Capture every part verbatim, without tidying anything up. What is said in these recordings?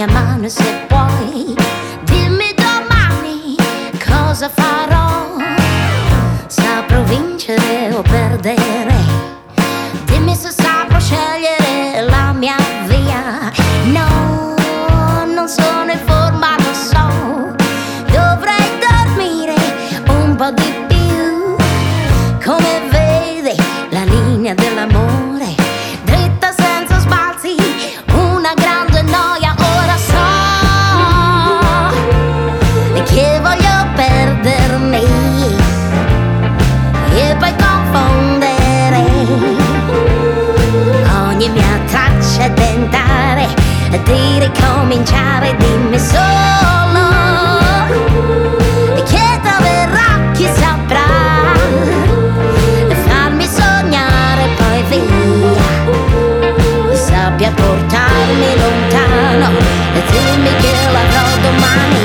mia mano se puoi. Dimmi domani cosa farò. Saprò vincere o perdere. Dimmi se saprò scegliere la mia via. No, non sono in forma, lo so. Dovrei dormire un po' di più. Come vedi la linea dell'amore, dritta senza sbalzi, una grande noia. Ora so che voglio perdermi e poi confondere ogni mia traccia e tentare di ricominciare. Dimmi solo che troverò chi saprà farmi sognare poi via, sappia portarmi lontano e dimmi che l'avrò domani.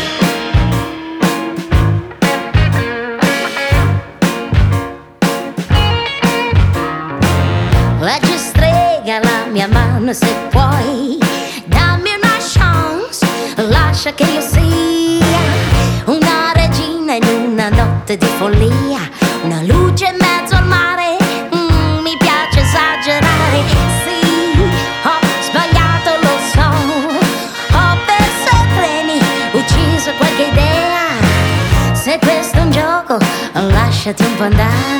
Leggi strega la mia mano se puoi. Dammi una chance, lascia che io sia una regina in una notte di follia. Una luce in mezzo al mare, mm, mi piace esagerare. Sì, ho sbagliato, lo so. Ho perso treni, ucciso qualche idea. Se questo è un gioco, lasciati un po' andare.